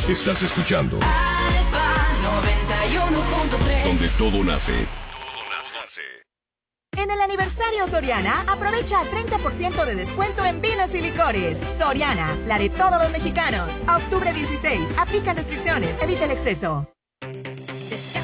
Estás escuchando Alfa 91.3, donde todo nace. En el aniversario Soriana, aprovecha 30% de descuento en vinos y licores. Soriana, la de todos los mexicanos. A octubre 16, aplica restricciones, evita el exceso.